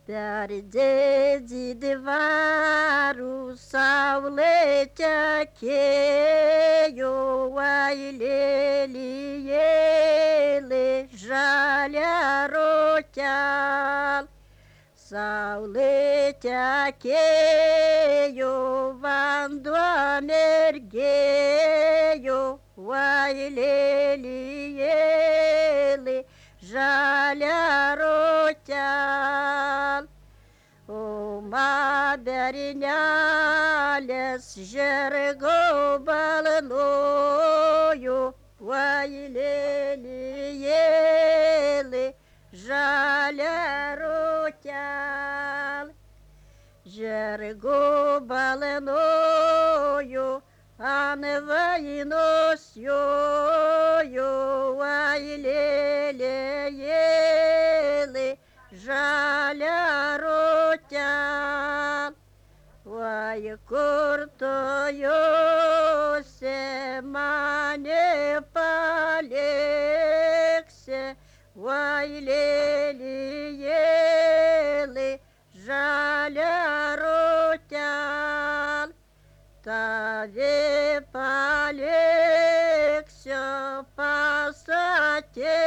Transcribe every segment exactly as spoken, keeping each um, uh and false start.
Передеді дивару савлетя кею вайлелієли жаля ротял. Савлетя кею вандуанергею вайлелієли жаля ротял. O maderinhales jerego balanoio Wailele jalerotial Jerego balanoio Anevainosio Wailele jalerotial Vai curto yo se mane palekse Vai leli yele jalerotial Tave palekse pasate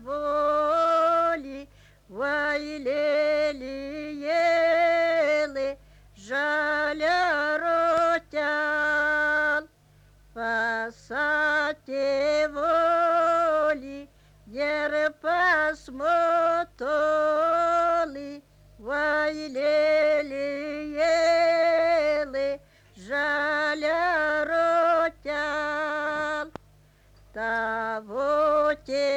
voli Waileliyele jalerotial Pasate voli Yere pasmotoli Waileliyele jalerotial Tavote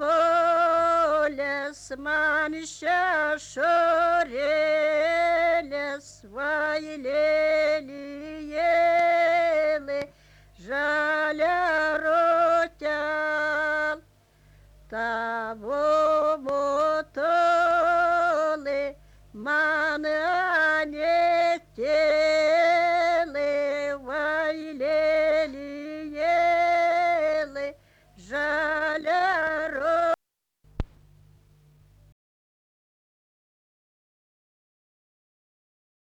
voles manşa şoreles vaileliyele jalerotial Tavo motole manetele vaileliyele jalerotial